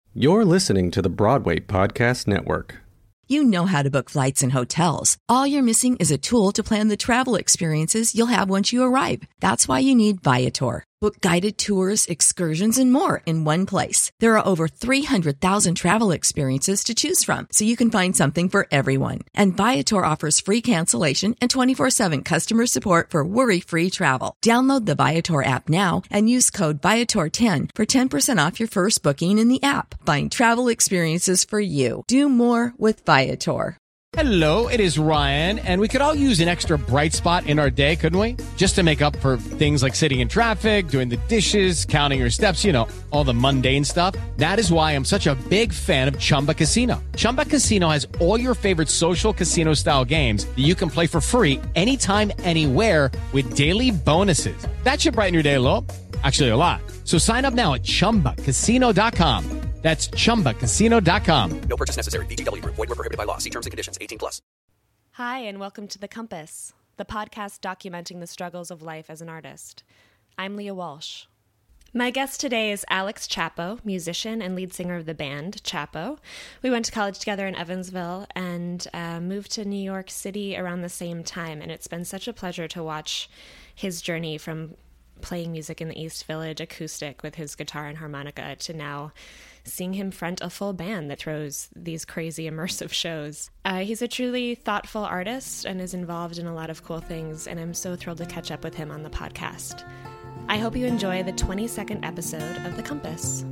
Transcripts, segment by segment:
You're listening to the Broadway Podcast Network. You know how to book flights and hotels. All you're missing is a tool to plan the travel experiences you'll have once you arrive. That's why you need Viator. Book guided tours, excursions, and more in one place. There are over 300,000 travel experiences to choose from, so you can find something for everyone. And Viator offers free cancellation and 24/7 customer support for worry-free travel. Download the Viator app now and use code Viator10 for 10% off your first booking in the app. Find travel experiences for you. Do more with Viator. Hello, it is Ryan, and we could all use an extra bright spot in our day, couldn't we? Just to make up for things like sitting in traffic, doing the dishes, counting your steps, you know, all the mundane stuff. That is why I'm such a big fan of Chumba Casino. Chumba Casino has all your favorite social casino-style games that you can play for free anytime, anywhere with daily bonuses. That should brighten your day a little. Actually, a lot. So sign up now at ChumbaCasino.com. That's ChumbaCasino.com. No purchase necessary. VGW Group. Void where prohibited by law. See terms and conditions. 18+. Hi, and welcome to The Compass, the podcast documenting the struggles of life as an artist. I'm Leah Walsh. My guest today is Alex Chapo, musician and lead singer of the band Chapo. We went to college together in Evansville and moved to New York City around the same time, and it's been such a pleasure to watch his journey from playing music in the East Village acoustic with his guitar and harmonica to now seeing him front a full band that throws these crazy immersive shows. He's a truly thoughtful artist and is involved in a lot of cool things, and I'm so thrilled to catch up with him on the podcast. I hope you enjoy the 22nd episode of The Compass.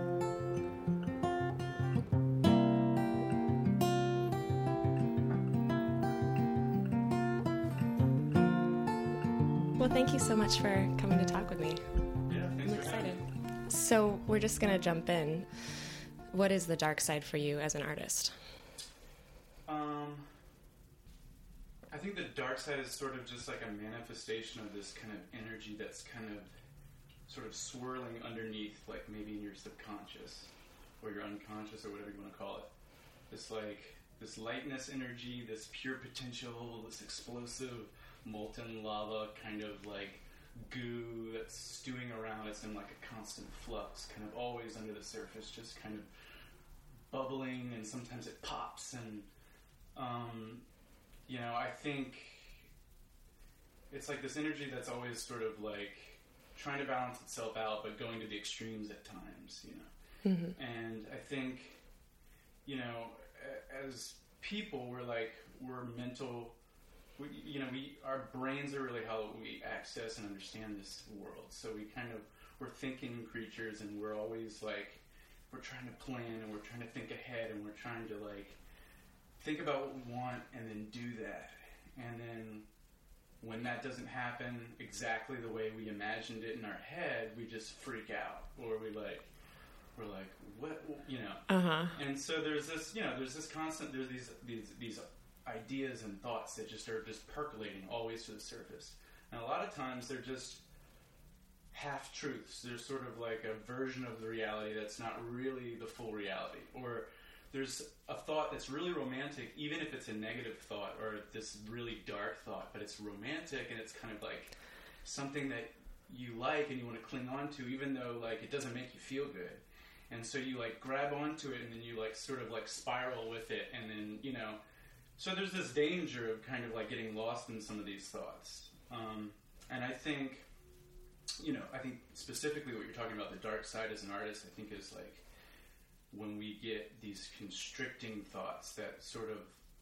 Well, thank you so much for coming to talk with me. Yeah, thanks I'm for excited. having me. So we're just going to jump in. What is the dark side for you as an artist? I think the dark side is sort of just like a manifestation of this kind of energy that's kind of sort of swirling underneath, like maybe in your subconscious or your unconscious or whatever you want to call it. This like this lightness energy, this pure potential, this explosive molten lava kind of like goo that's stewing around. It's in like a constant flux, kind of always under the surface, just kind of bubbling, and sometimes it pops. And I think it's like this energy that's always sort of like trying to balance itself out, but going to the extremes at times, Mm-hmm. And I think, as people, we're mental. Our brains are really how we access and understand this world. So we're thinking creatures, and we're always we're trying to plan, and we're trying to think ahead, and we're trying to think about what we want and then do that. And then when that doesn't happen exactly the way we imagined it in our head, we just freak out, or we're like, what, Uh-huh. And so there's this constant, there's these ideas and thoughts that just are just percolating always to the surface. And a lot of times they're just half-truths. There's sort of like a version of the reality that's not really the full reality. Or there's a thought that's really romantic, even if it's a negative thought or this really dark thought, but it's romantic, and it's kind of like something that you like and you want to cling on to, even though it doesn't make you feel good. And so you grab onto it, and then you sort of spiral with it, and then so there's this danger of kind of getting lost in some of these thoughts. And I think specifically what you're talking about, the dark side as an artist, I think is when we get these constricting thoughts that sort of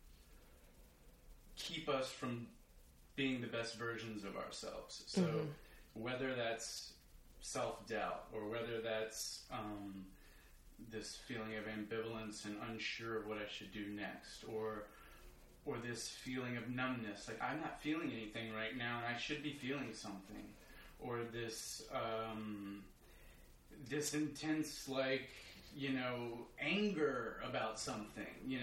keep us from being the best versions of ourselves. So whether that's self-doubt, or whether that's this feeling of ambivalence and unsure of what I should do next, or this feeling of numbness, I'm not feeling anything right now and I should be feeling something, or this this intense anger about something,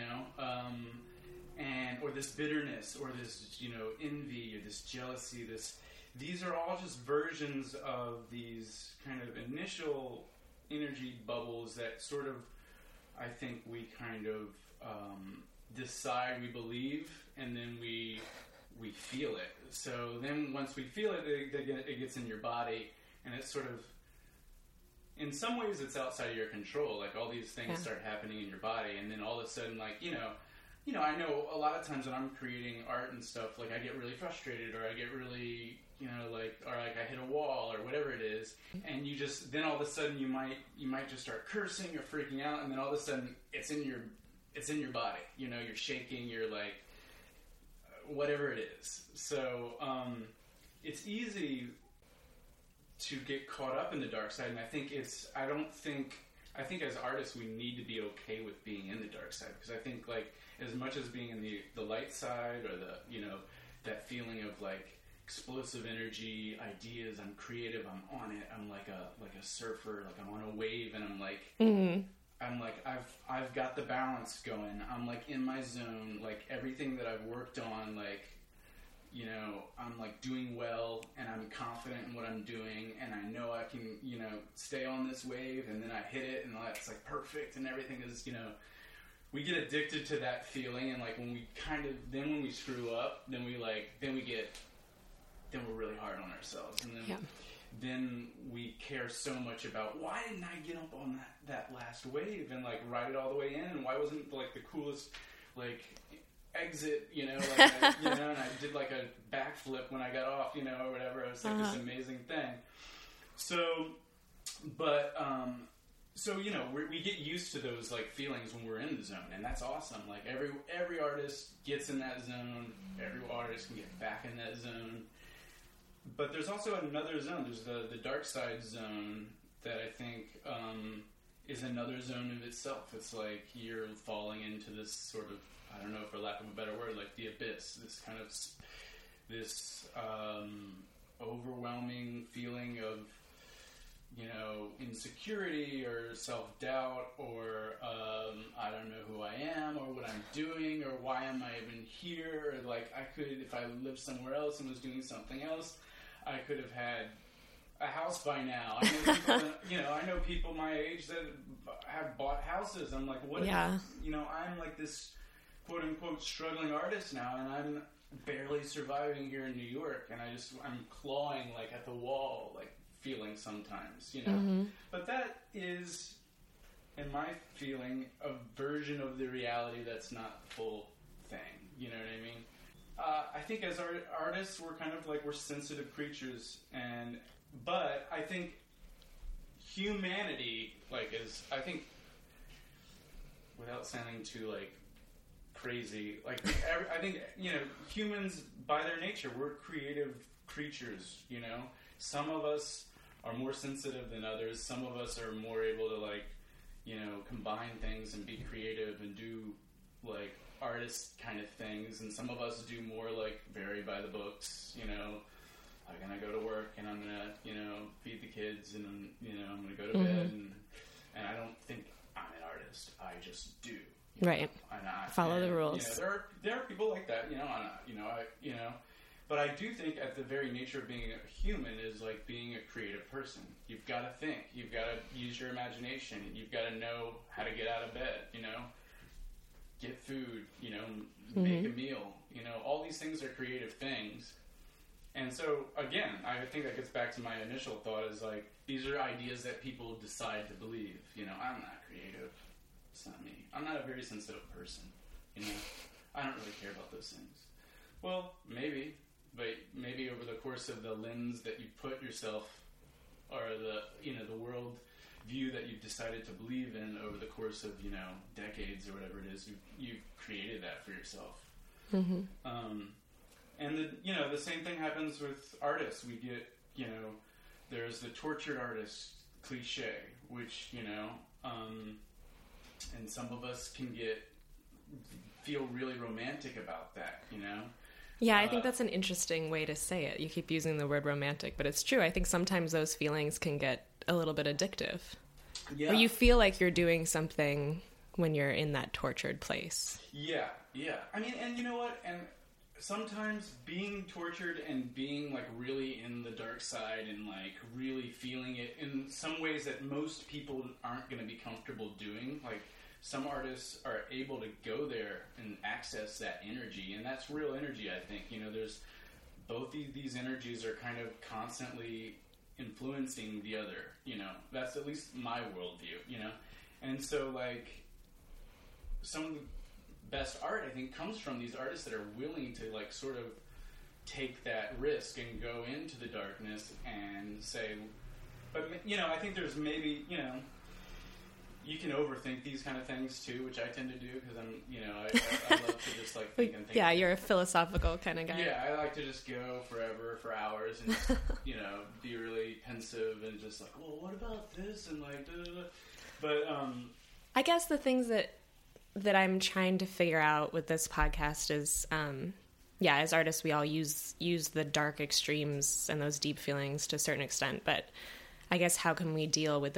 and or this bitterness, or this envy, or this jealousy. These are all just versions of these kind of initial energy bubbles that sort of, I think we kind of decide we believe, and then we feel it. So then once we feel it, it gets in your body, and it sort of in some ways it's outside of your control. Like all these things start happening in your body, and then all of a sudden, like, you know, I know a lot of times when I'm creating art and stuff, like I get really frustrated, or I get really, you know, like, or like I hit a wall or whatever it is, and you just, then all of a sudden you might just start cursing or freaking out, and then all of a sudden it's in your body, you know, you're shaking, you're like, whatever it is. So, it's easy to get caught up in the dark side, and I think I think as artists we need to be okay with being in the dark side, because I think, like, as much as being in the light side, or the, you know, that feeling of like explosive energy, ideas, I'm creative, I'm on it, I'm like a surfer, like I'm on a wave, and I'm like, I'm like, I've got the balance going, I'm like in my zone, like everything that I've worked on, like, you know, I'm like doing well, and I'm confident in what I'm doing, and I know I can, you know, stay on this wave, and then I hit it, and that's like perfect, and everything is, you know, we get addicted to that feeling, and like when we screw up, then we're really hard on ourselves, and then we care so much about, why didn't I get up on that last wave and like ride it all the way in, and why wasn't like the coolest like exit, you know, like you know, and I did like a backflip when I got off, you know, or whatever. It was like this amazing thing. So, but so, you know, we get used to those like feelings when we're in the zone, and that's awesome. Like every artist gets in that zone. Every artist can get back in that zone. But there's also another zone. There's the dark side zone that I think is another zone of itself. It's like you're falling into this sort of, I don't know, for lack of a better word, like the abyss. This kind of overwhelming feeling of, you know, insecurity or self-doubt, or I don't know who I am or what I'm doing or why am I even here, or like I could, if I lived somewhere else and was doing something else, I could have had a house by now. I know people, you know, I know people my age that have bought houses. I'm like, what? Yeah. You know, I'm like this quote unquote struggling artist now, and I'm barely surviving here in New York, and I'm clawing like at the wall, like feeling sometimes, you know. Mm-hmm. But that is, in my feeling, a version of the reality that's not the full thing. You know what I mean? I think as artists, we're kind of like, we're sensitive creatures, but I think humanity, like, I think, without sounding too like crazy, like I think, you know, humans by their nature, we're creative creatures. You know, some of us are more sensitive than others. Some of us are more able to, like, you know, combine things and be creative and do like artist kind of things, and some of us do more like very by the books, you know, I'm gonna go to work and I'm gonna, you know, feed the kids, and you know, I'm gonna go to bed, and I don't think I'm an artist, I just do, right, and I follow the rules. You know, there are people like that, you know, but I do think at the very nature of being a human is like being a creative person. You've got to think, you've got to use your imagination, you've got to know how to get out of bed, you know, get food, you know, make a meal, you know, all these things are creative things. And so, again, I think that gets back to my initial thought, is like, these are ideas that people decide to believe. You know, I'm not creative. It's not me. I'm not a very sensitive person. You know, I don't really care about those things. Well, maybe, but maybe over the course of the lens that you put yourself, or the, you know, the world view that you've decided to believe in over the course of, you know, decades or whatever it is, you've created that for yourself. And the same thing happens with artists. We get, you know, there's the tortured artist cliche, which, you know, and some of us can feel really romantic about that, you know. Yeah, I think that's an interesting way to say it. You keep using the word romantic, but it's true. I think sometimes those feelings can get a little bit addictive. Yeah. Or you feel like you're doing something when you're in that tortured place. Yeah. I mean, and you know what? And sometimes being tortured and being like really in the dark side and like really feeling it in some ways that most people aren't going to be comfortable doing, like some artists are able to go there and access that energy, and that's real energy, I think. You know, there's both these energies are kind of constantly influencing the other, you know. That's at least my worldview, you know. And so, like, some of the best art, I think, comes from these artists that are willing to, like, sort of take that risk and go into the darkness and say, but, you know, I think there's maybe, you know, you can overthink these kind of things too, which I tend to do because I'm, you know, I love to just like think and think. Yeah, you're a philosophical kind of guy. Yeah, I like to just go forever for hours and just, you know, be really pensive and just like, well, what about this and like, da, da, da. But I guess the things that I'm trying to figure out with this podcast is, yeah, as artists, we all use the dark extremes and those deep feelings to a certain extent, but I guess how can we deal with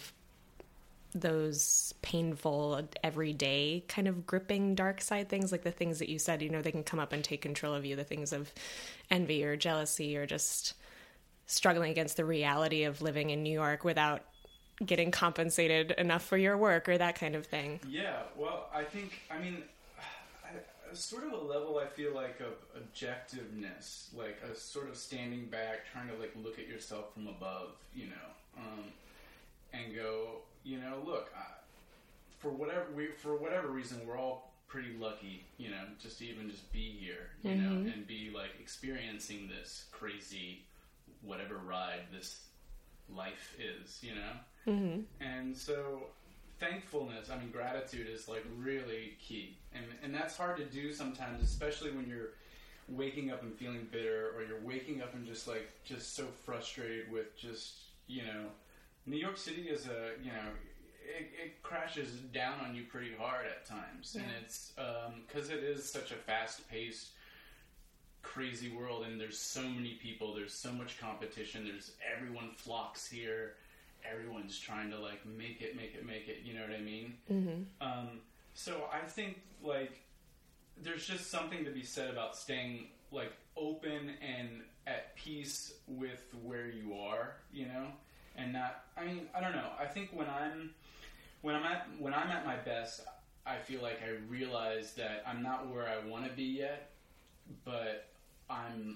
those painful, everyday kind of gripping dark side things, like the things that you said, you know, they can come up and take control of you, the things of envy or jealousy or just struggling against the reality of living in New York without getting compensated enough for your work or that kind of thing. Yeah, well, I mean, sort of a level, I feel like, of objectiveness, like a sort of standing back, trying to like look at yourself from above, you know, and go, you know, look, for whatever reason, we're all pretty lucky, you know, just to even just be here, you know, and be like experiencing this crazy whatever ride this life is, you know, and so thankfulness, I mean, gratitude is like really key, and that's hard to do sometimes, especially when you're waking up and feeling bitter, or you're waking up and just so frustrated with just, you know, New York City is you know, it crashes down on you pretty hard at times, and it's because it is such a fast-paced, crazy world, and there's so many people, there's so much competition, everyone flocks here, everyone's trying to like make it, you know what I mean? So I think like there's just something to be said about staying like open and at peace with where you are, you know, and not, I mean, I don't know, I think when I'm at my best, I feel like I realize that I'm not where I want to be yet, but I'm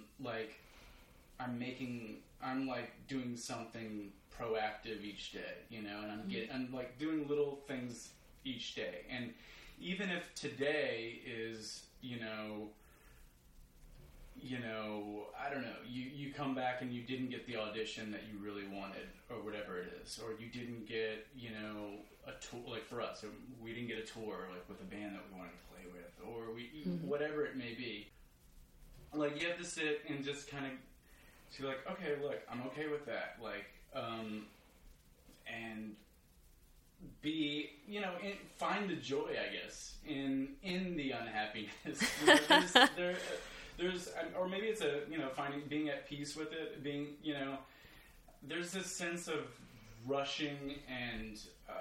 doing something proactive each day, you know, and I'm like doing little things each day, and even if today is, you know, I don't know, you come back and you didn't get the audition that you really wanted, or whatever it is, or you didn't get, you know, a tour, like for us, we didn't get a tour like with a band that we wanted to play with, or whatever it may be. Like, you have to sit and just kind of be like, okay, look, I'm okay with that, like, and be, you know, find the joy, I guess, in the unhappiness. You know, there's, or maybe it's being at peace with it, being, you know, there's this sense of rushing and,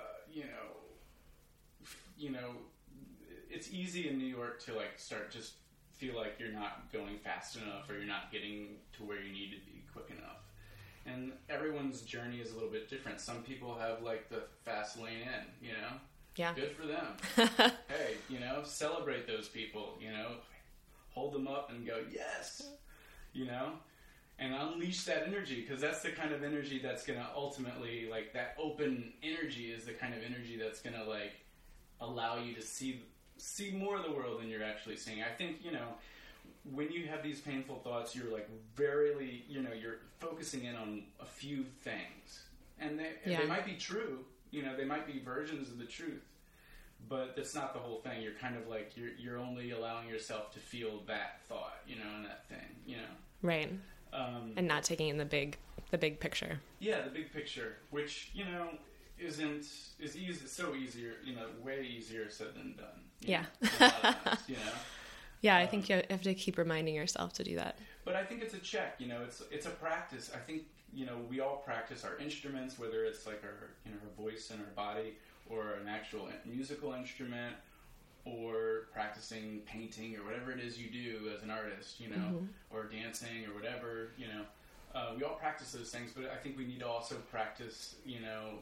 you know, it's easy in New York to like just feel like you're not going fast enough, or you're not getting to where you need to be quick enough. And everyone's journey is a little bit different. Some people have like the fast lane in, you know? Yeah. Good for them. Hey, you know, celebrate those people, you know? Hold them up and go, yes! You know? And unleash that energy, because that's the kind of energy that's going to ultimately, like, that open energy is the kind of energy that's going to, like, allow you to see more of the world than you're actually seeing. I think, you know, when you have these painful thoughts, you're like very, you know, you're focusing in on a few things, and they might be true, you know, they might be versions of the truth, but that's not the whole thing. You're kind of like, you're only allowing yourself to feel that thought, you know, and that thing, you know. Right. And not taking in the big picture. Yeah, the big picture, which, you know, is so easier, you know, way easier said than done. Yeah. A lot of times, you know. Yeah, I think you have to keep reminding yourself to do that. But I think it's a check, you know, it's a practice. I think, you know, we all practice our instruments, whether it's like our, you know, our voice and our body, or an actual musical instrument, or practicing painting, or whatever it is you do as an artist, you know, or dancing, or whatever, you know. We all practice those things, but I think we need to also practice, you know,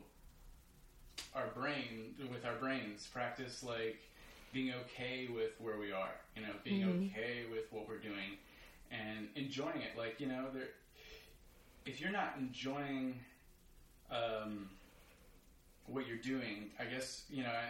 with our brains, practice like being okay with where we are, you know, being okay with what we're doing and enjoying it. Like, you know, if you're not enjoying what you're doing, I guess, you know,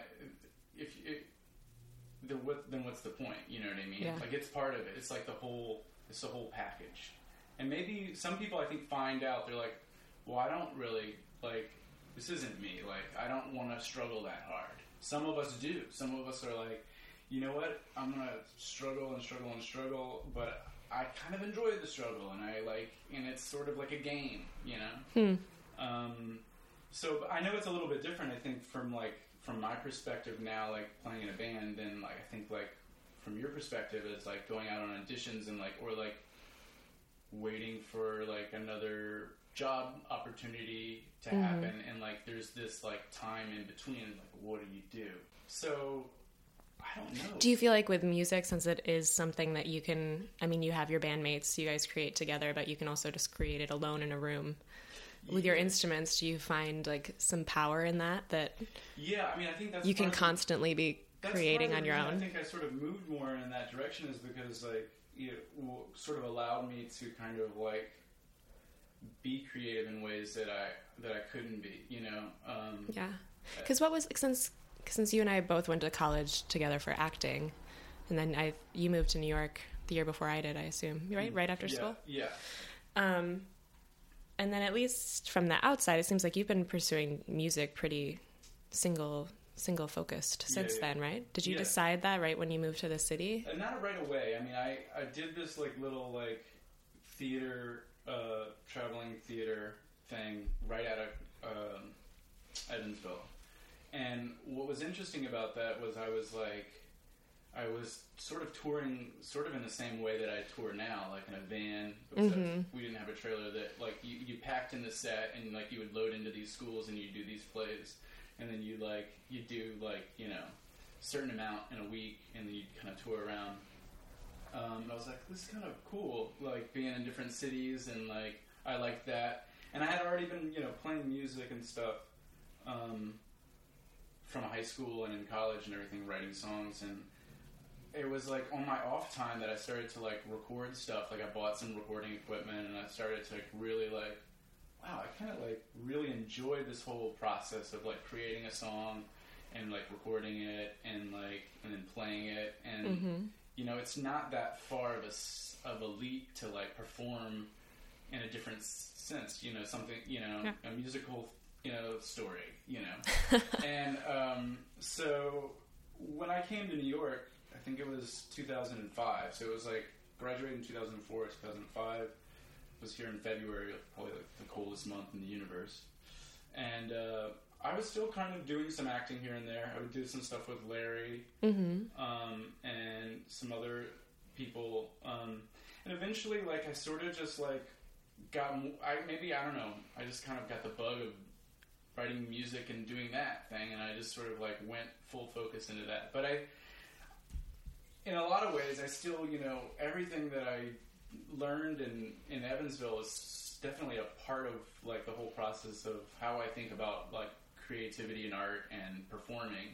then what's the point? You know what I mean? Yeah. Like, it's part of it. It's like it's the whole package. And maybe some people, I think, find out, they're like, well, I don't really, like, this isn't me. Like, I don't want to struggle that hard. Some of us do. Some of us are like, you know what? I'm going to struggle and struggle and struggle, but I kind of enjoy the struggle, and it's sort of like a game, you know? So I know it's a little bit different, I think, from my perspective now, like, playing in a band, than, like, I think, like, from your perspective, it's like going out on auditions and, like, or, like, waiting for, like, another job opportunity to happen, and, like, there's this, like, time in between, like, what do you do? So I don't know. Do you feel like with music, since it is something that you can, I mean, you have your bandmates, you guys create together, but you can also just create it alone in a room. With your instruments, do you find, like, some power in that Yeah, I mean, I think that's you can constantly be creating on your own? I think I sort of moved more in that direction is because, like, it sort of allowed me to kind of, like, be creative in ways that I couldn't be, you know? Yeah. Because what was, since you and I both went to college together for acting, and then you moved to New York the year before I did, I assume, right? Right after school? Yeah. And then at least from the outside, it seems like you've been pursuing music pretty single focused since then, right? Did you decide that right when you moved to the city? Not right away. I mean, I did this, like, little, like, theater, traveling theater thing right out of Evansville. And what was interesting about that was I was sort of touring sort of in the same way that I tour now, like in a van, except we didn't have a trailer that, like, you packed in the set and, like, you would load into these schools and you do these plays, and then you do, like, you know, a certain amount in a week, and then you kind of tour around. I was like, this is kind of cool, like, being in different cities, and, like, I liked that. And I had already been, you know, playing music and stuff from high school and in college and everything, writing songs, and it was, like, on my off time that I started to, like, record stuff. Like, I bought some recording equipment, and I started to, like, really, like, wow, I kind of, like, really enjoyed this whole process of, like, creating a song and, like, recording it and, like, and then playing it. And, you know, it's not that far of a leap to, like, perform in a different sense, you know, something, you know, a musical, you know, story, you know. And so when I came to New York, I think it was 2005, so it was, like, graduated in 2004, 2005, was here in February, probably, like, the coldest month in the universe. And I was still kind of doing some acting here and there. I would do some stuff with Larry and some other people. And eventually, like, I sort of just, like, I don't know, I just kind of got the bug of writing music and doing that thing, and I just sort of, like, went full focus into that. But in a lot of ways, I still, you know, everything that I learned in Evansville is definitely a part of, like, the whole process of how I think about, like, creativity and art and performing.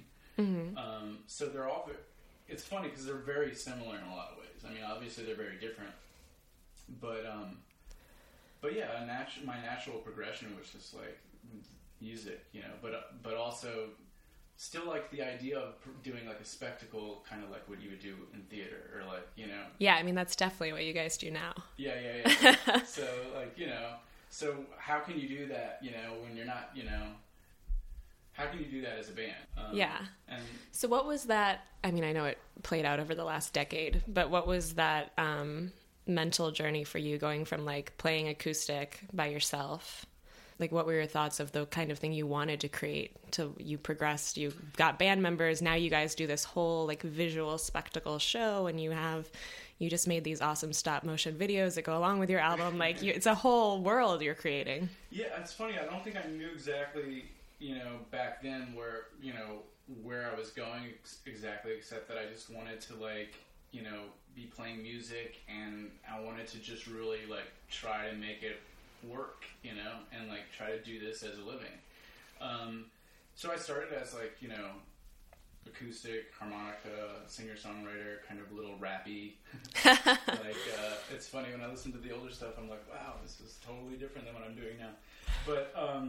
So they're all, it's funny because they're very similar in a lot of ways. I mean, obviously they're very different, but yeah, my natural progression was just, like, music, you know, but also still, like, the idea of doing, like, a spectacle, kind of like what you would do in theater, or, like, you know. Yeah, I mean, that's definitely what you guys do now. Yeah. So, like, you know, so how can you do that, you know, when you're not, you know, how can you do that as a band? And so what was that, I mean, I know it played out over the last decade, but what was that mental journey for you going from, like, playing acoustic by yourself? Like, what were your thoughts of the kind of thing you wanted to create? You progressed, you got band members, now you guys do this whole, like, visual spectacle show, and you just made these awesome stop motion videos that go along with your album. Like, it's a whole world you're creating. Yeah, it's funny. I don't think I knew exactly, you know, back then where I was going exactly, except that I just wanted to, like, you know, be playing music, and I wanted to just really, like, try to make it work, you know, and, like, try to do this as a living. So I started as, like, you know, acoustic, harmonica, singer-songwriter, kind of a little rappy. It's funny, when I listen to the older stuff, I'm like, wow, this is totally different than what I'm doing now. But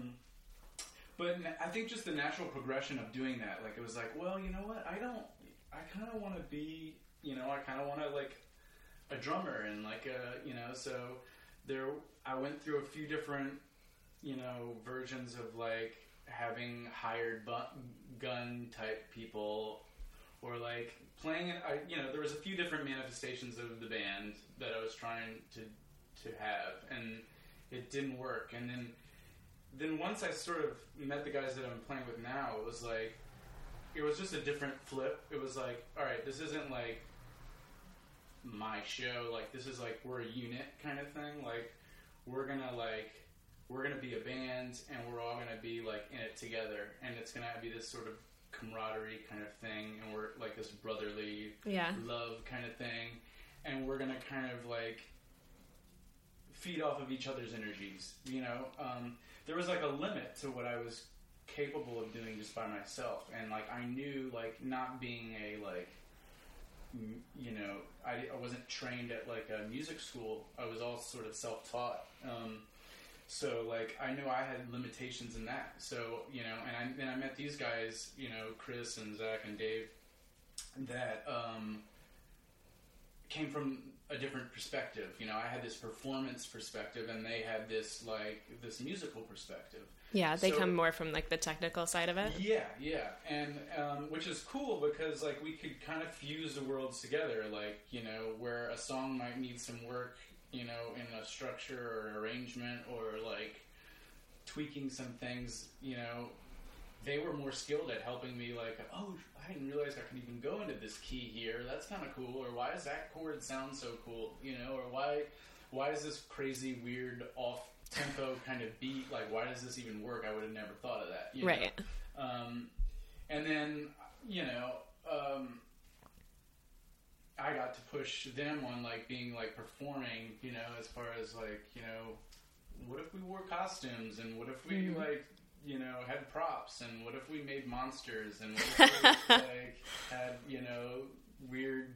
I think just the natural progression of doing that, like, it was like, well, you know what, I kind of want to be, I kind of want to, like, a drummer, and like so I went through a few different, versions of like having hired gun type people, or like playing it. There was a few different manifestations of the band that I was trying to have, and it didn't work. And then once I sort of met the guys that I'm playing with now, it was just a different flip. It was like, all right, this isn't like my show, like this is like we're a unit kind of thing, like we're gonna be a band, and we're all gonna be like in it together, and it's gonna be this sort of camaraderie kind of thing, and we're like this brotherly love kind of thing, and we're gonna kind of like feed off of each other's energies, there was like a limit to what I was capable of doing just by myself, and like I knew, like, not being a like, I wasn't trained at like a music school. I was all sort of self-taught. So like I knew I had limitations in that. So, and I met these guys, Chris and Zach and Dave, that came from a different perspective. I had this performance perspective, and they had this musical perspective. Yeah, they come more from like the technical side of it. Yeah, and which is cool, because like we could kind of fuse the worlds together, like, where a song might need some work, in a structure or an arrangement, or like tweaking some things, they were more skilled at helping me, like, oh, I didn't realize I could even go into this key here, that's kind of cool, or why does that chord sound so cool, or why is this crazy, weird, off-tempo kind of beat, like, why does this even work? I would have never thought of that, right. And then, I got to push them on, like, being, like, performing, as far as, like, what if we wore costumes, and what if we, like, had props, and what if we made monsters, and what if we, like, had, weird,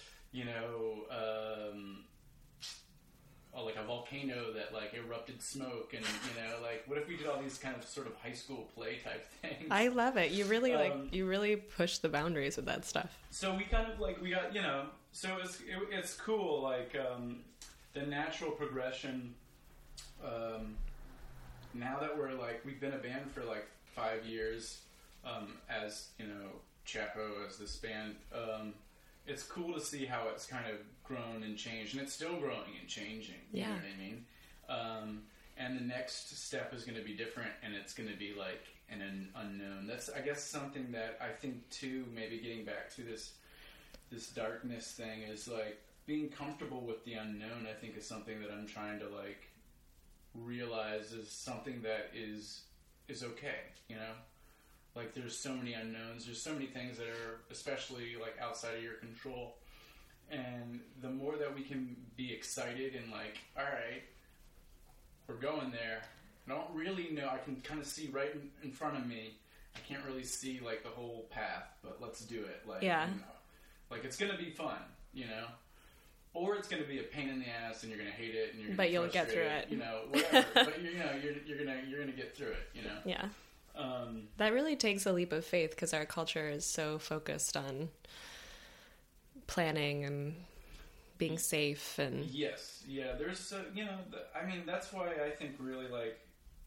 like a volcano that like erupted smoke, and like what if we did all these kind of sort of high school play type things. I love it. You really you really push the boundaries with that stuff. So we kind of like, we got, so it's cool, like the natural progression. Now that we've been a band for like 5 years, as Chapo, as this band, it's cool to see how it's kind of grown and changed, and it's still growing and changing. You know what I mean? And the next step is going to be different, and it's going to be like an unknown. That's, I guess, something that I think too, maybe getting back to this darkness thing, is like being comfortable with the unknown. I think is something that I'm trying to like realize is something that is okay, like there's so many unknowns, there's so many things that are especially like outside of your control, and the more that we can be excited and like, all right, we're going there. I don't really know, I can kind of see right in front of me, I can't really see like the whole path, but let's do it. Like, like it's gonna be fun, or it's going to be a pain in the ass, and you're going to hate it, and you're going to but you'll get through it. Whatever. But you're going to get through it. Yeah. That really takes a leap of faith, because our culture is so focused on planning and being safe, and yes, yeah. There's I mean, that's why I think really like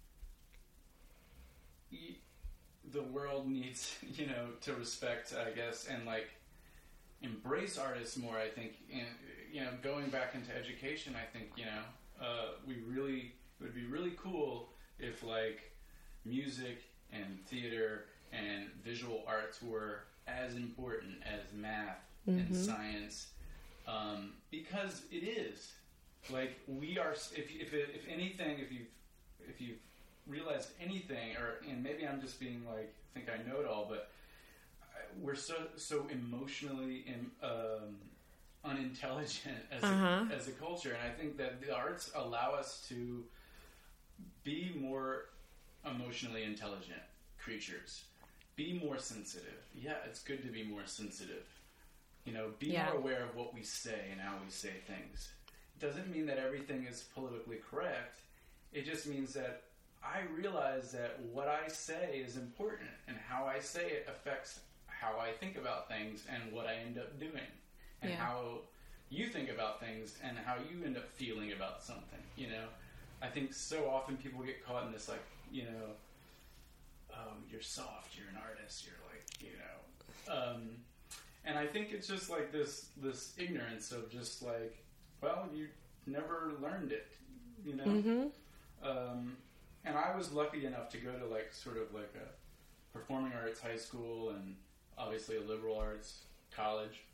the world needs to respect, I guess, and like embrace artists more. I think going back into education, I think it would be really cool if like music and theater and visual arts were as important as math and science, because it is. Like, we are, if anything, if you've realized anything, and maybe I'm just being like, think I know it all, but we're so emotionally unintelligent as a culture, and I think that the arts allow us to be more emotionally intelligent creatures, be more sensitive. Yeah, it's good to be more sensitive. You know, be Yeah. more aware of what we say and how we say things. It doesn't mean that everything is politically correct. It just means that I realize that what I say is important, and how I say it affects how I think about things and what I end up doing, and Yeah. how you think about things and how you end up feeling about something. You know, I think so often people get caught in this, like, you know, you're soft, you're an artist, you're like, you know, and I think it's just like this ignorance of just like, well, you never learned it, you know. Mm-hmm. And I was lucky enough to go to like sort of like a performing arts high school and obviously a liberal arts college.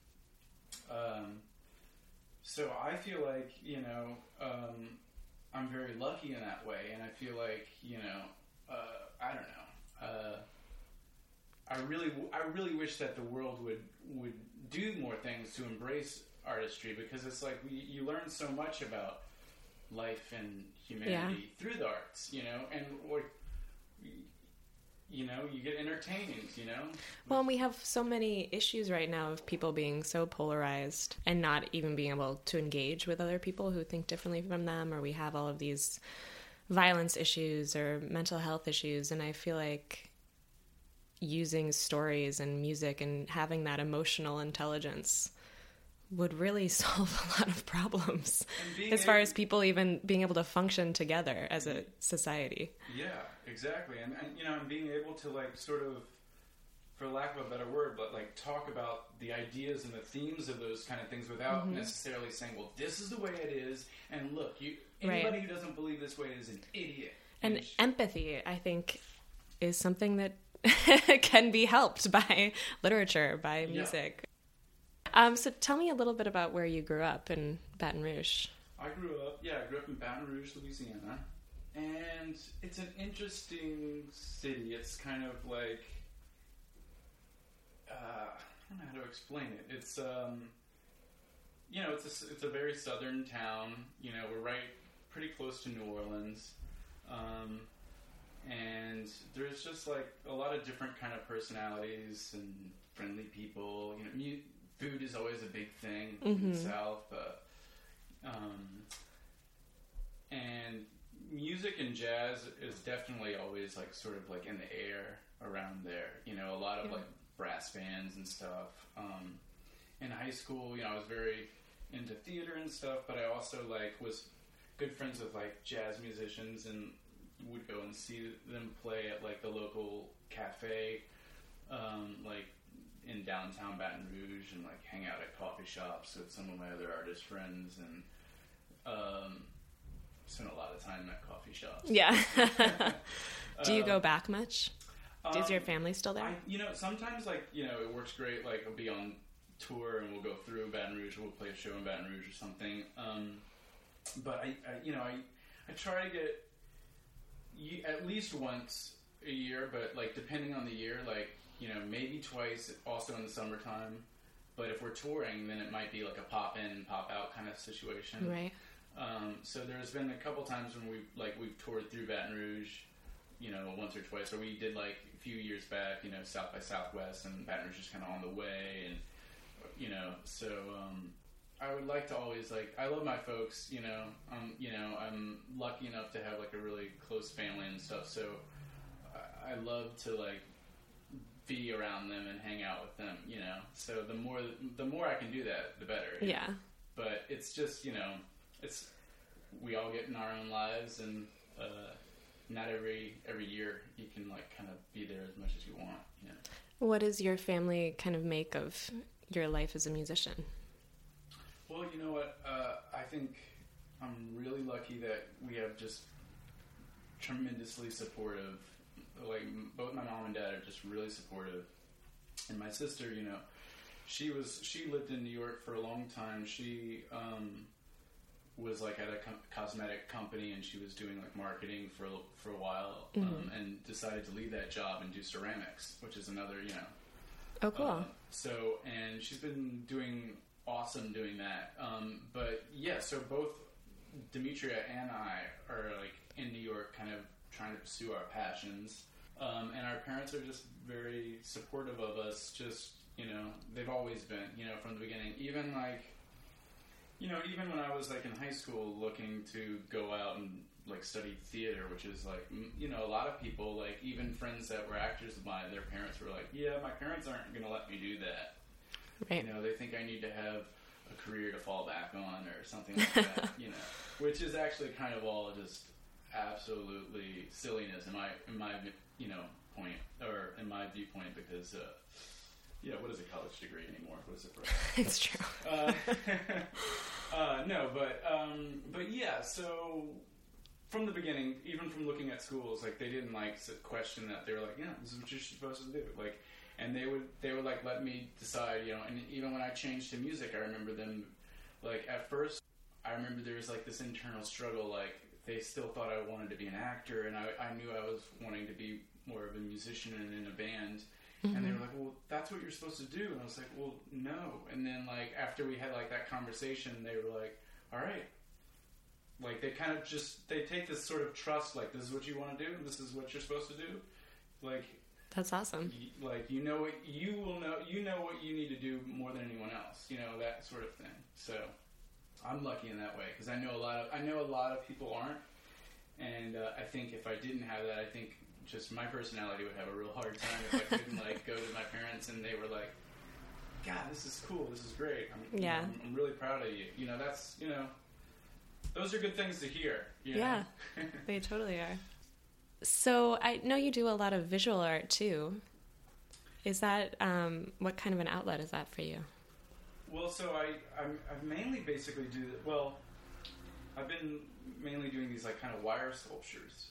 So I feel like, you know, I'm very lucky in that way, and I feel like, you know, I don't know. I really wish that the world would do more things to embrace artistry, because it's like you learn so much about life and humanity through the arts, you know, and you know, you get entertained, you know. Well, and we have so many issues right now of people being so polarized and not even being able to engage with other people who think differently from them, or we have all of these violence issues or mental health issues, and I feel like using stories and music and having that emotional intelligence would really solve a lot of problems as far as people even being able to function together as a society. Yeah, exactly. And you know, and being able to like sort of, for lack of a better word, but like talk about the ideas and the themes of those kind of things without necessarily saying, well, this is the way it is, and look, anybody who doesn't believe this way is an idiot. And empathy, I think, is something that can be helped by literature, by music. So tell me a little bit about where you grew up in Baton Rouge. I grew up in Baton Rouge, Louisiana, and it's an interesting city. It's kind of like, I don't know how to explain it. It's, you know, it's a very southern town. You know, we're pretty close to New Orleans, and there's just like a lot of different kind of personalities and friendly people. You know, food is always a big thing in the South, and music and jazz is definitely always like sort of like in the air around there. You know, a lot of like brass bands and stuff. In high school, you know, I was very into theater and stuff, but I also like was good friends with like jazz musicians and would go and see them play at like the local cafe, like in downtown Baton Rouge, and like hang out at coffee shops with some of my other artist friends, and spent a lot of time at coffee shops. Yeah. Do you go back much? Is your family still there? You know, sometimes like, you know, it works great. Like I'll be on tour and we'll go through Baton Rouge, or we'll play a show in Baton Rouge or something. But I try to get at least once a year, but like depending on the year, like, you know, maybe twice, also in the summertime. But if we're touring, then it might be like a pop in, pop out kind of situation. Right. So there's been a couple times when we've toured through Baton Rouge, you know, once or twice, or we did like a few years back, you know, South by Southwest, and Baton Rouge is kind of on the way, and you know, so I would like to always, like, I love my folks, you know, I'm lucky enough to have like a really close family and stuff, so I love to like be around them and hang out with them, you know. So the more I can do that, the better. Yeah. But it's just, you know, we all get in our own lives, and not every year you can like kind of be there as much as you want. You know. What does your family kind of make of your life as a musician? Well, you know what? I think I'm really lucky that we have just tremendously supportive. Like, both my mom and dad are just really supportive, and my sister, you know, she lived in New York for a long time. She was like at a cosmetic company, and she was doing like marketing for a while, and decided to leave that job and do ceramics, which is another, you know. Oh, cool. And she's been doing awesome doing that. But yeah, so both Demetria and I are like in New York, kind of trying to pursue our passions. And our parents are just very supportive of us. Just, you know, they've always been, you know, from the beginning. Even like, you know, even when I was like in high school looking to go out and like study theater, which is like, you know, a lot of people, like even friends that were actors of mine, their parents were like, yeah, my parents aren't going to let me do that. Right. You know, they think I need to have a career to fall back on or something like that, you know, which is actually kind of all just absolutely silliness in my you know, point, or in my viewpoint, because, yeah, what is a college degree anymore? What is it for? It's true. No, but yeah, so from the beginning, even from looking at schools, like they didn't like question that. They were like, yeah, this is what you're supposed to do. Like, and they would like let me decide, you know. And even when I changed to music, I remember them, like at first, I remember there was like this internal struggle. Like they still thought I wanted to be an actor, and I knew I was wanting to be more of a musician and in a band. Mm-hmm. And they were like, well, that's what you're supposed to do. And I was like, well, no. And then like after we had like that conversation, they were like, all right. Like they kind of just, they take this sort of trust, like this is what you want to do, this is what you're supposed to do. Like, that's awesome. Like, you know what you will know, you know what you need to do more than anyone else, you know, that sort of thing. So I'm lucky in that way, because I know a lot of people aren't. And I think if I didn't have that, I think just my personality would have a real hard time if I couldn't like go to my parents and they were like, God, this is cool, this is great. I'm really proud of you. You know, that's, you know, those are good things to hear. You know? Yeah, they totally are. So I know you do a lot of visual art too. Is that, what kind of an outlet is that for you? Well, so I mainly basically do, well, I've been mainly doing these like kind of wire sculptures.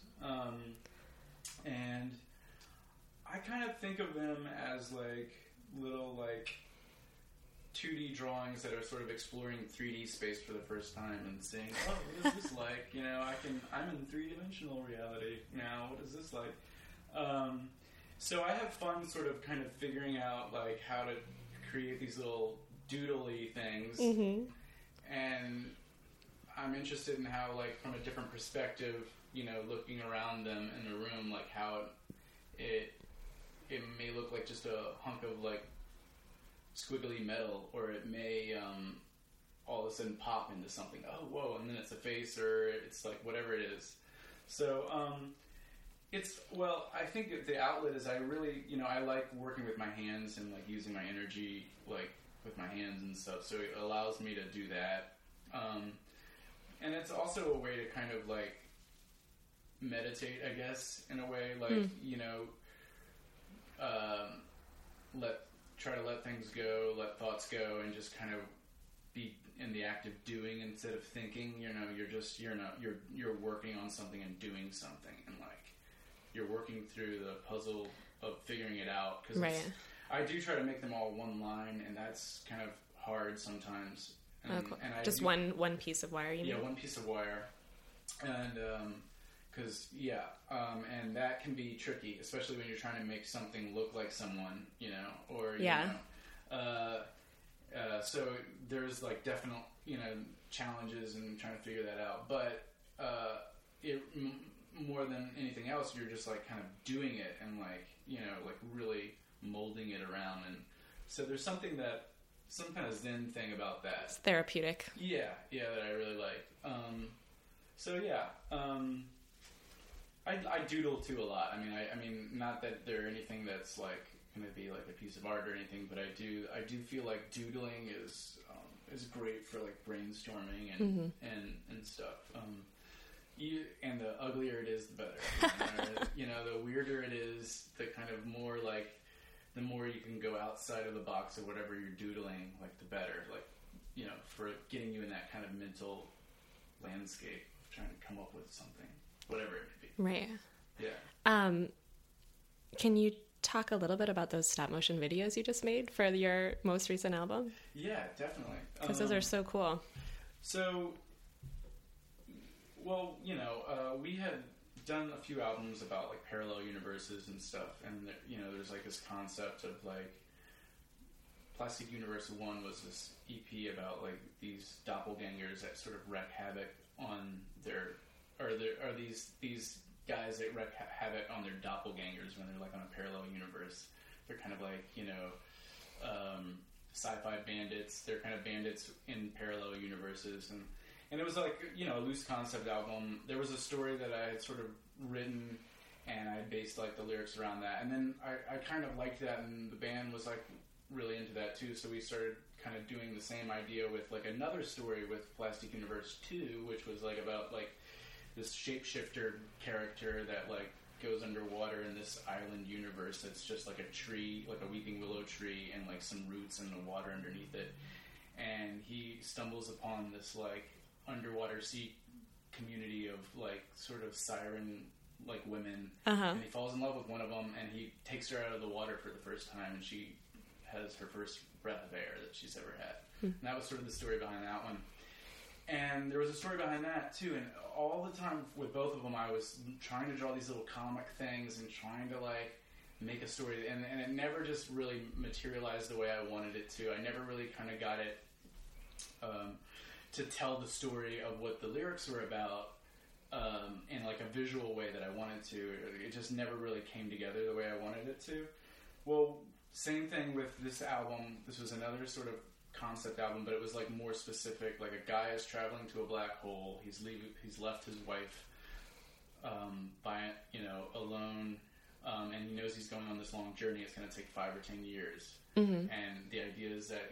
And I kind of think of them as like little like 2D drawings that are sort of exploring 3D space for the first time and saying, oh, what is this like? You know, I'm in 3-dimensional reality now. What is this like? So I have fun sort of kind of figuring out like how to create these little doodly things. Mm-hmm. And I'm interested in how, like, from a different perspective, you know, looking around them in the room, like how it may look like just a hunk of like squiggly metal, or it may all of a sudden pop into something. Oh, whoa! And then it's a face, or it's like whatever it is. So it's, well, I think the outlet is, I really, you know, I like working with my hands and like using my energy like with my hands and stuff. So it allows me to do that. And it's also a way to kind of like meditate, I guess, in a way, like, you know, try to let things go, let thoughts go, and just kind of be in the act of doing instead of thinking. You know, you're working on something and doing something, and like you're working through the puzzle of figuring it out. Because I do try to make them all one line, and that's kind of hard sometimes. And, cool. And just one piece of wire, you mean? Yeah, one piece of wire. And, because, and that can be tricky, especially when you're trying to make something look like someone, you know, or, you know. So there's, like, definite, you know, challenges in trying to figure that out. But more than anything else, you're just, like, kind of doing it and, like, you know, like, really molding it around. And so there's some kind of Zen thing about that. It's therapeutic. Yeah, that I really like. I doodle too a lot. I mean, not that they're anything that's like going to be like a piece of art or anything, but I do feel like doodling is great for like brainstorming and stuff. And the uglier it is, the better. You know, the weirder it is, the kind of more like, the more you can go outside of the box of whatever you're doodling, like the better. Like, you know, for getting you in that kind of mental landscape of trying to come up with something, whatever it may be. Right. Yeah. Can you talk a little bit about those stop motion videos you just made for your most recent album? Yeah, definitely. Because those are so cool. So, well, you know, we had done a few albums about like parallel universes and stuff, and you know, there's like this concept of like Plastic Universe 1 was this EP about like these doppelgangers that sort of wreak havoc on these guys that have it on their doppelgangers when they're like on a parallel universe. They're kind of like, sci-fi bandits. They're kind of bandits in parallel universes. And it was like, a loose concept album. There was a story that I had sort of written, and I based like the lyrics around that. And then I kind of liked that, and the band was like really into that too. So we started kind of doing the same idea with like another story with Plastic Universe 2, which was like about like this shapeshifter character that like goes underwater in this island universe that's just like a tree, like a weeping willow tree, and like some roots and the water underneath it. And he stumbles upon this like underwater sea community of like sort of siren like women, and he falls in love with one of them, and he takes her out of the water for the first time, and she has her first breath of air that she's ever had. And that was sort of the story behind that one. And there was a story behind that too, and all the time with both of them I was trying to draw these little comic things and trying to like make a story, and it never just really materialized the way I wanted it to. I never really kind of got it to tell the story of what the lyrics were about in like a visual way that I wanted to. It just never really came together the way I wanted it to. Well, same thing with this album. This was another sort of concept album, but it was like more specific. Like a guy is traveling to a black hole. He's left his wife alone, and he knows he's going on this long journey. It's going to take 5 or 10 years. And the idea is that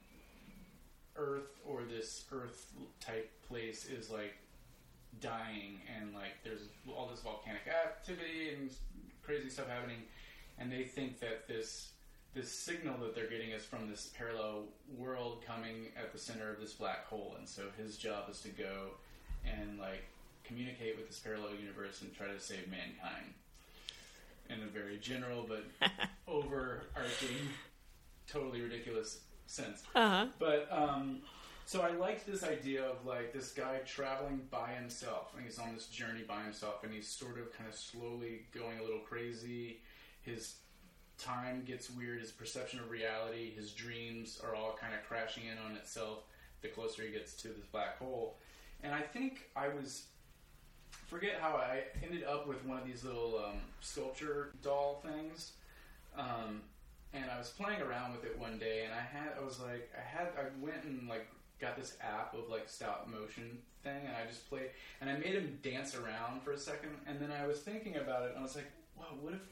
Earth, or this Earth type place, is like dying, and like there's all this volcanic activity and crazy stuff happening, and they think that this signal that they're getting is from this parallel world coming at the center of this black hole. And so his job is to go and like communicate with this parallel universe and try to save mankind in a very general but overarching, totally ridiculous sense. But so I liked this idea of like this guy traveling by himself, and he's on this journey by himself, and he's sort of kind of slowly going a little crazy. His time gets weird, his perception of reality, his dreams are all kind of crashing in on itself the closer he gets to this black hole. And I think forget how I ended up with one of these little sculpture doll things, and I was playing around with it one day, and I went and like got this app of like stop motion thing, and I just played, and I made him dance around for a second, and then I was thinking about it, and I was like, wow,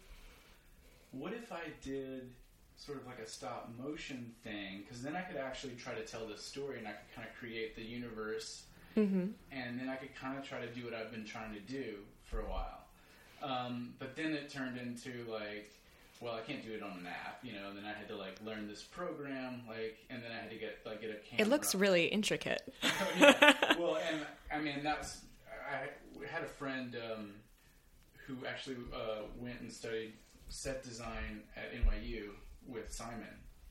what if I did sort of like a stop motion thing? Because then I could actually try to tell this story, and I could kind of create the universe, and then I could kind of try to do what I've been trying to do for a while. But then it turned into like, well, I can't do it on an app, and then I had to like learn this program, like, and then I had to get a camera. It looks really intricate. Yeah. Well, and I mean, I had a friend who actually went and studied set design at NYU with Simon.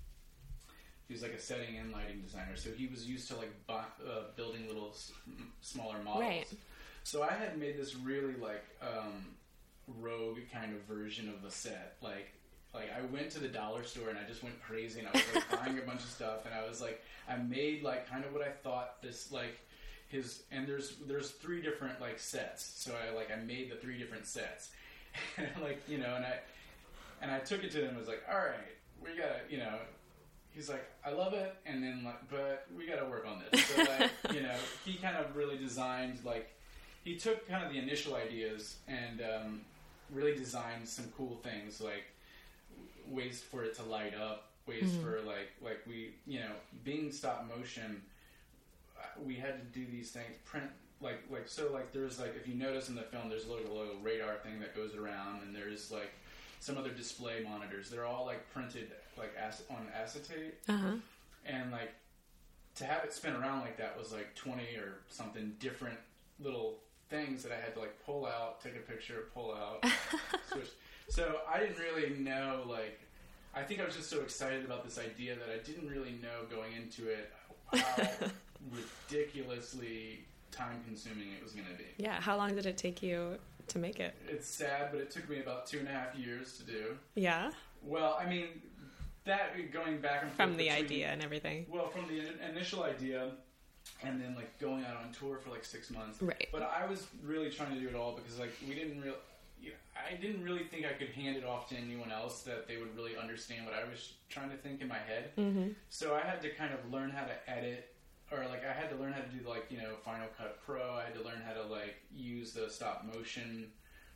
He was like a setting and lighting designer, so he was used to like building little smaller models. Right. So I had made this really like rogue kind of version of a set. Like I went to the dollar store and I just went crazy, and I was like buying a bunch of stuff, and I was like, I made like kind of what I thought this like his, and there's 3 different like sets. So I made the 3 different sets, and like and I took it to him and was like, all right, we gotta, he's like, I love it, and then like, but we gotta work on this. So like, he kind of really designed, like, he took kind of the initial ideas and really designed some cool things, like ways for it to light up, ways for like we, being stop motion, we had to do these things, print, so there's like, if you notice in the film, there's a little radar thing that goes around, and there's like some other display monitors. They're all like printed like on acetate, and like to have it spin around like that was like 20 or something different little things that I had to like pull out, take a picture, pull out, switch. So I didn't really know, like, I think I was just so excited about this idea that I didn't really know going into it how ridiculously time consuming it was going to be. Yeah, how long did it take you to make it? It's sad, but it took me about 2.5 years to do. Yeah? Well, I mean, that going back and forth from the idea and everything. Well, from the initial idea, and then like going out on tour for like 6 months. Right. But I was really trying to do it all because like I didn't really think I could hand it off to anyone else that they would really understand what I was trying to think in my head. Mm-hmm. So I had to kind of learn how to edit, or like I had to learn how to do like, Final Cut Pro. I had to learn how to like use the stop motion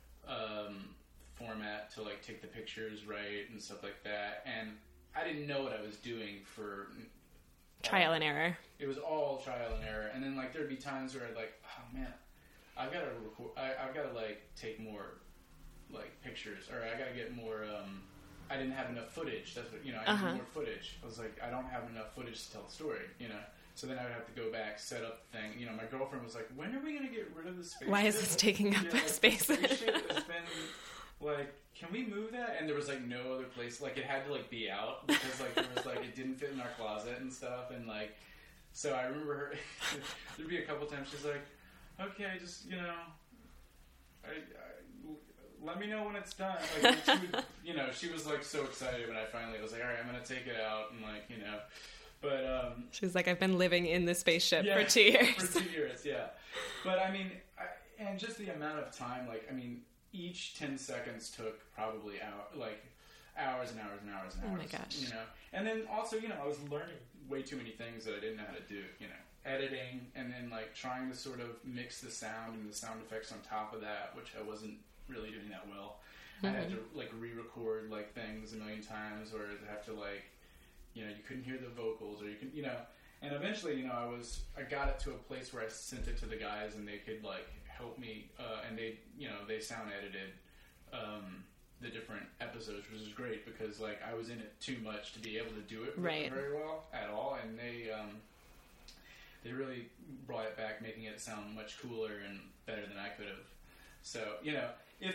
format to like take the pictures right and stuff like that. And I didn't know what I was doing for Trial and error. It was all trial and error. And then like there'd be times where I'd like, oh man, I've got to record. I've got to like take more like pictures, or I got to get more. I didn't have enough footage. That's what I need more footage. I was like, I don't have enough footage to tell the story. So then I would have to go back, set up the thing. My girlfriend was like, when are we going to get rid of the space? Why is this taking up space? The spaceship has been like, can we move that? And there was like no other place. Like it had to like be out because like there was like it didn't fit in our closet and stuff. And like, so I remember her. There'd be a couple times she's like, okay, just let me know when it's done. Like she would, she was like so excited when I finally was like, all right, I'm gonna take it out and like But she was like, I've been living in the spaceship for 2 years. For 2 years, yeah. But I mean, and just the amount of time, like I mean, each 10 seconds took probably hours and hours and hours and hours. Oh my gosh. And then also, I was learning way too many things that I didn't know how to do. Editing, and then like trying to sort of mix the sound and the sound effects on top of that, which I wasn't really doing that well. Mm-hmm. I had to like re-record like things a million times, or have to like, you couldn't hear the vocals, or you can, and eventually, I got it to a place where I sent it to the guys and they could like help me, and they sound edited, the different episodes, which is great because like I was in it too much to be able to do it very well at all, and they really brought it back, making it sound much cooler and better than I could have. So, if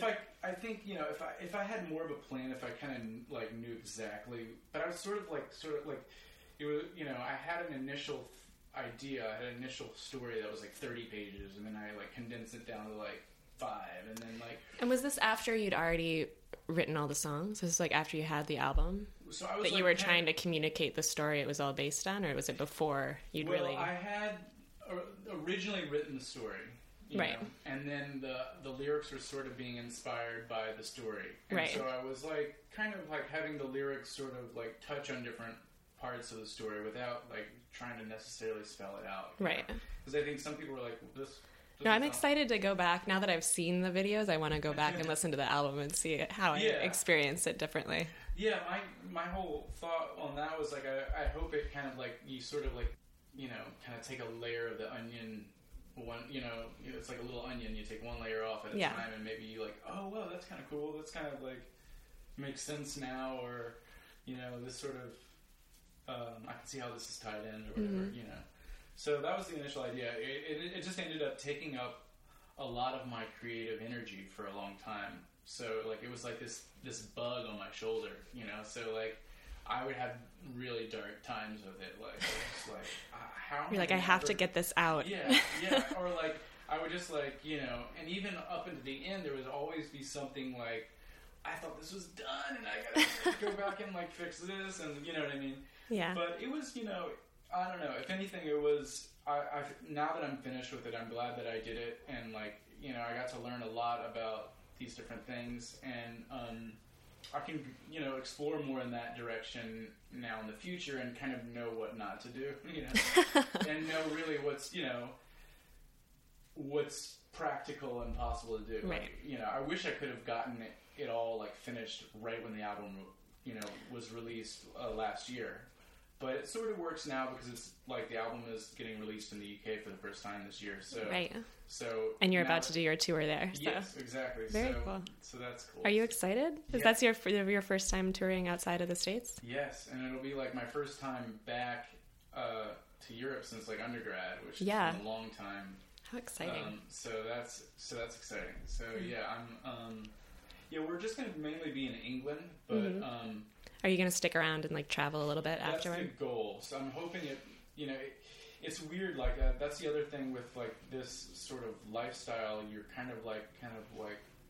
I had more of a plan, if I kind of like knew exactly, but I was sort of like it was, I had an initial idea, I had an initial story that was like 30 pages, and then I like condensed it down to like 5, and then like. And was this after you'd already written all the songs? Was this like after you had the album? So I was that you were trying to communicate the story it was all based on, or was it before you'd really? Well, I had originally written the story, right? And then the lyrics were sort of being inspired by the story, and right? So I was like kind of like having the lyrics sort of like touch on different parts of the story without like trying to necessarily spell it out, right? Because I think some people were like, this. No, I'm excited to go back. Now that I've seen the videos, I want to go back and listen to the album and see how I experienced it differently. Yeah, my whole thought on that was like, I hope it kind of like, you sort of like, kind of take a layer of the onion, it's like a little onion, you take one layer off at a time, and maybe you like, oh, well, that's kind of cool, that's kind of like, makes sense now, or, this sort of, I can see how this is tied in, or whatever, So that was the initial idea. It just ended up taking up a lot of my creative energy for a long time. So like it was like this bug on my shoulder, So like I would have really dark times with it. Like just like how you're like I have to get this out. Yeah. Or like I would just like and even up into the end, there would always be something like I thought this was done, and I gotta go back and like fix this, and you know what I mean? Yeah. But it was I don't know. If anything, it was. I've now that I'm finished with it, I'm glad that I did it, and like I got to learn a lot about these different things, and I can explore more in that direction now in the future, and kind of know what not to do, and know really what's practical and possible to do. Right. Like, I wish I could have gotten it all like finished right when the album was released last year. But it sort of works now because it's like the album is getting released in the UK for the first time this year. So right. So and you're about to do your tour there. So. Yes, exactly. Very cool. So that's cool. Are you excited? Is that your first time touring outside of the States? Yes, and it'll be like my first time back to Europe since like undergrad, which has been a long time. How exciting! So that's exciting. So we're just going to mainly be in England, but. Mm-hmm. Are you going to stick around and like travel a little bit afterward? That's the goal. So I'm hoping it's weird. Like that's the other thing with like this sort of lifestyle. You're kind of like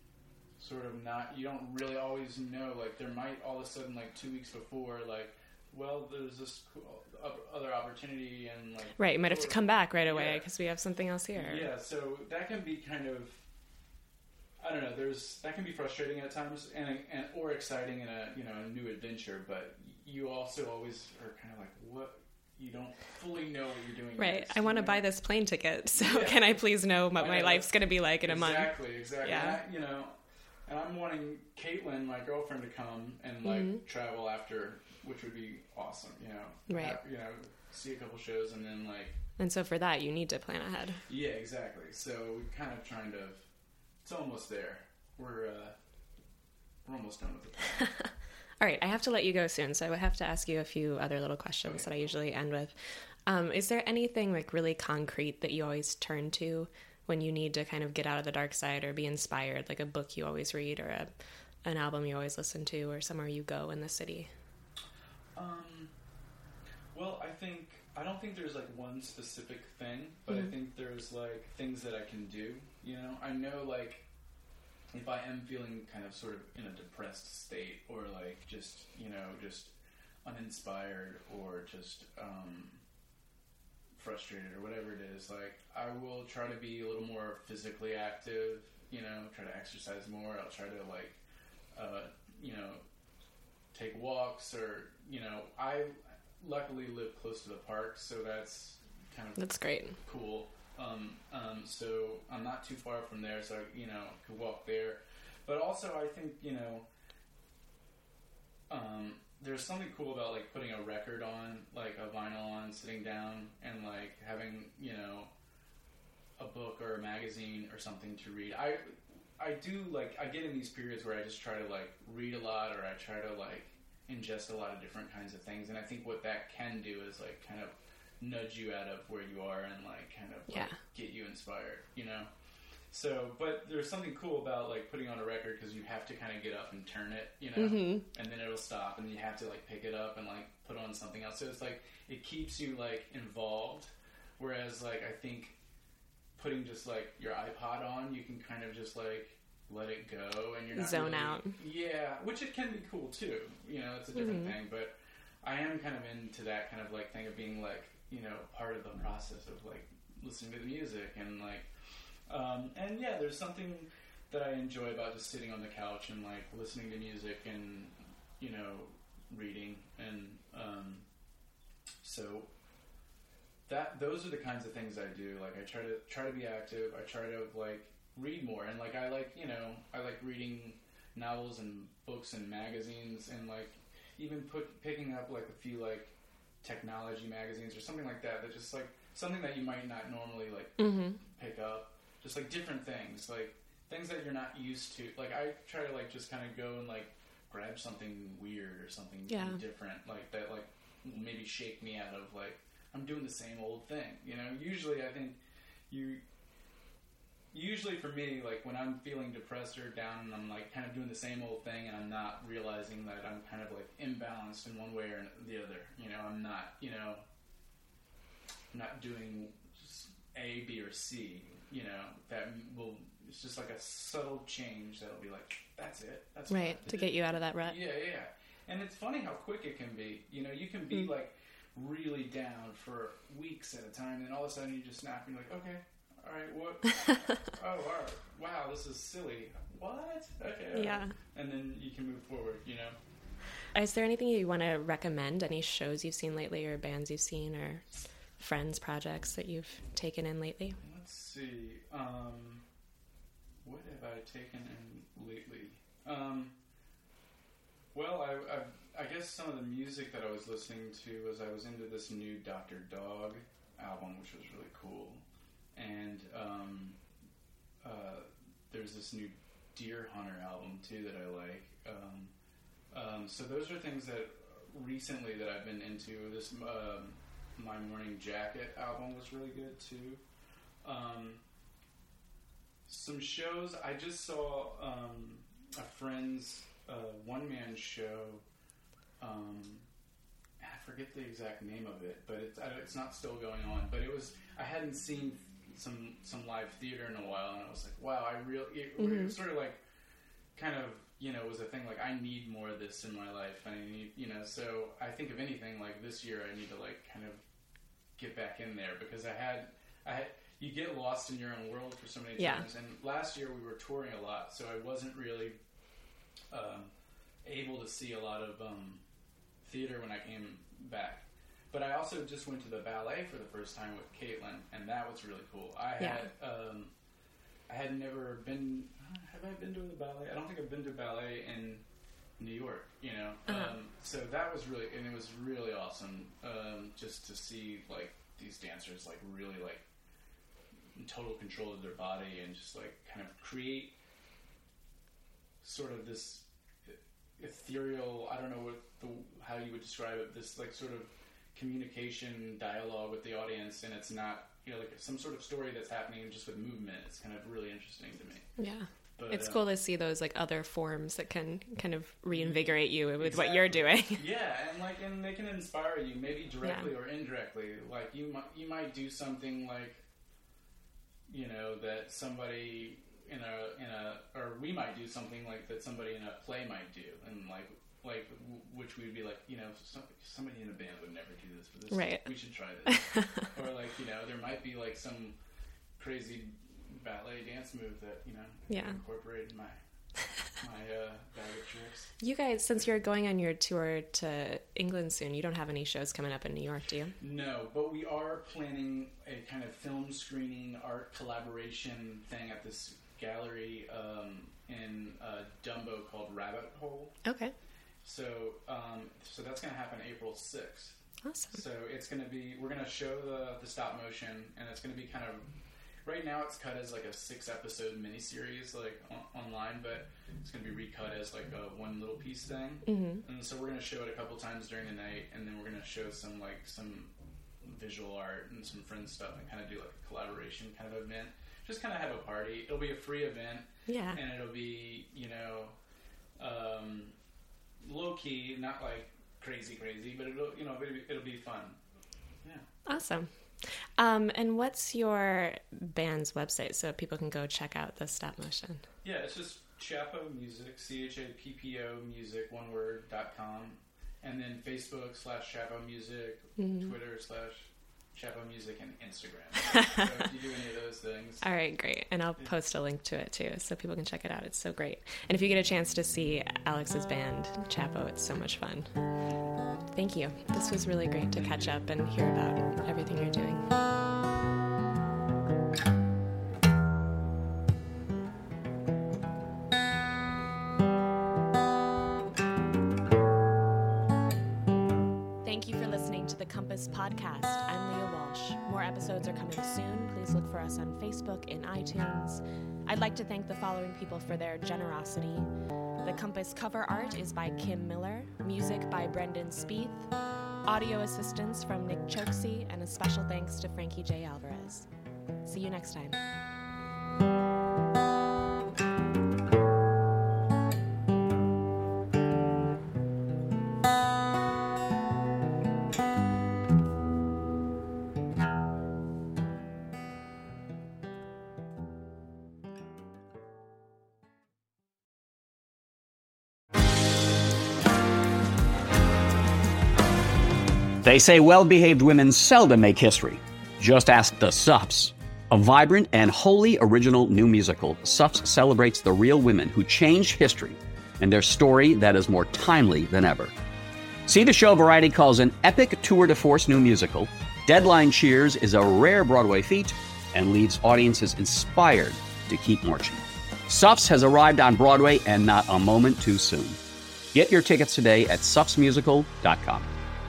sort of not. You don't really always know. Like there might all of a sudden like 2 weeks before like well, there's this cool other opportunity, and like Right, you might have to come back right away because we have something else here. Yeah, so that can be kind of, I don't know. That can be frustrating at times, and or exciting in a new adventure. But you also always are kind of like, what? You don't fully know what you're doing. Right. Next, I want to buy this plane ticket, so can I please know what my life's going to be like in a month? Exactly. Yeah. And I'm wanting Caitlin, my girlfriend, to come and like travel after, which would be awesome. Right. See a couple shows and then like. And so for that, you need to plan ahead. Yeah, exactly. So we're kind of trying to. It's almost there. We're almost done with it. All right, I have to let you go soon, so I have to ask you a few other little questions that I usually end with. Is there anything like really concrete that you always turn to when you need to kind of get out of the dark side or be inspired, like a book you always read or an album you always listen to or somewhere you go in the city? Well, I don't think there's like one specific thing, but I think there's like things that I can do. I know like if I am feeling kind of sort of in a depressed state or like just uninspired or just frustrated or whatever it is, like I will try to be a little more physically active, try to exercise more. I'll try to like, take walks or, I luckily live close to the park, so that's great. Cool. So I'm not too far from there, so could walk there. But also, I think there's something cool about like putting a record on, like a vinyl on, sitting down, and like having a book or a magazine or something to read. I do like I get in these periods where I just try to like read a lot, or I try to like ingest a lot of different kinds of things, and I think what that can do is like kind of nudge you out of where you are and like kind of like, get you inspired, So, but there's something cool about like putting on a record because you have to kind of get up and turn it, and then it'll stop, and you have to like pick it up and like put on something else. So it's like it keeps you like involved. Whereas like I think putting just like your iPod on, you can kind of just like let it go and you're not zone really, out. Yeah, which it can be cool too. It's a different thing, but I am kind of into that kind of like thing of being like, part of the process of like listening to the music and like, and yeah, there's something that I enjoy about just sitting on the couch and like listening to music and, reading and, so those are the kinds of things I do. Like I try to be active. I try to like read more and like, I like reading novels and books and magazines and like even picking up like a few like technology magazines or something like that just like something that you might not normally like pick up, just like different things, like things that you're not used to. Like I try to like just kind of go and like grab something weird or something different, like that like maybe shake me out of like I'm doing the same old thing. Usually I think usually for me, like when I'm feeling depressed or down and I'm like kind of doing the same old thing and I'm not realizing that I'm kind of like imbalanced in one way or the other, I'm not, not doing A, B, or C, it's just like a subtle change that'll be like, that's it. That's right, to get you out of that rut. Yeah. And it's funny how quick it can be. You can be like really down for weeks at a time and all of a sudden you just snap and you're like, okay, all right, what? Oh, all right. Wow, this is silly. What? Okay. Yeah. And then you can move forward, Is there anything you want to recommend? Any shows you've seen lately or bands you've seen or friends, projects that you've taken in lately? Let's see. What have I taken in lately? Well, I guess some of the music that I was listening to was I was into this new Dr. Dog album, which was really cool. And there's this new Deer Hunter album too that I like. So those are things that recently that I've been into. This My Morning Jacket album was really good too. Some shows I just saw a friend's one-man show. I forget the exact name of it, but it's not still going on. But I hadn't seen some live theater in a while, and I was like, wow, it was sort of like kind of was a thing. Like, I need more of this in my life. I need, so I think if anything, like this year, I need to like kind of get back in there because I had, you get lost in your own world for so many times. And last year we were touring a lot, so I wasn't really able to see a lot of theater when I came back. But I also just went to the ballet for the first time with Caitlin, and that was really cool. I had never been. Have I been to the ballet? I don't think I've been to ballet in New York. So that was really, and it was really awesome just to see like these dancers like really like in total control of their body and just like kind of create sort of this ethereal. I don't know how you would describe it. This like sort of communication dialogue with the audience, and it's not like some sort of story that's happening just with movement. It's kind of really interesting to me. Yeah. But, it's cool to see those like other forms that can kind of reinvigorate you with what you're doing. Yeah, and they can inspire you maybe directly or indirectly. Like you might do something like that somebody or we might do something like that somebody in a play might do, and like which we'd be like, somebody in a band would never do this, but this we should try this. Or like, there might be like some crazy ballet dance move that, incorporate in my bag of tricks. You guys, since you're going on your tour to England soon, you don't have any shows coming up in New York, do you? No, but we are planning a kind of film screening art collaboration thing at this gallery in Dumbo called Rabbit Hole. Okay. So that's going to happen April 6th. Awesome. So it's going to be, we're going to show the stop motion, and it's going to be kind of, right now it's cut as like a 6-episode miniseries like online, but it's going to be recut as like a one little piece thing. Mm-hmm. And so we're going to show it a couple times during the night, and then we're going to show some visual art and some friend stuff and kind of do like a collaboration kind of event. Just kind of have a party. It'll be a free event. Yeah. And it'll be, low key, not like crazy, but it'll be fun. Yeah. Awesome. And what's your band's website so people can go check out the stop motion? Yeah, it's just Chapo Music, CHAPPO Music, one word.com, and then Facebook /Chapo Music, Twitter /Chapo Music, and Instagram. So if you do any of those things. All right, great. And I'll post a link to it too so people can check it out. It's so great. And if you get a chance to see Alex's band, Chapo, it's so much fun. Thank you. This was really great to catch up and hear about everything you're doing. Thank you for listening to the Compass Podcast. I'm Leah Walsh. More episodes are coming soon. Please look for us on Facebook and iTunes. I'd like to thank the following people for their generosity. The Compass cover art is by Kim Miller, music by Brendan Spieth, audio assistance from Nick Choksey, and a special thanks to Frankie J. Alvarez. See you next time. They say well-behaved women seldom make history. Just ask the Suffs. A vibrant and wholly original new musical, Suffs celebrates the real women who changed history and their story that is more timely than ever. See the show Variety calls an epic tour de force new musical, Deadline cheers is a rare Broadway feat, and leaves audiences inspired to keep marching. Suffs has arrived on Broadway, and not a moment too soon. Get your tickets today at suffsmusical.com.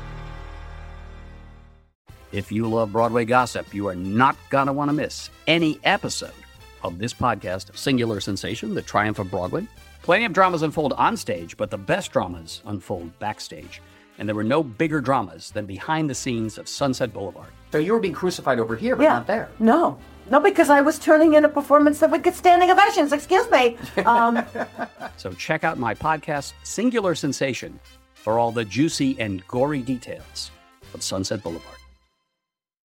If you love Broadway gossip, you are not going to want to miss any episode of this podcast, Singular Sensation, The Triumph of Broadway. Plenty of dramas unfold on stage, but the best dramas unfold backstage. And there were no bigger dramas than behind the scenes of Sunset Boulevard. So you were being crucified over here, but not there. No, because I was turning in a performance that would get standing ovations. Excuse me. So check out my podcast, Singular Sensation, for all the juicy and gory details of Sunset Boulevard.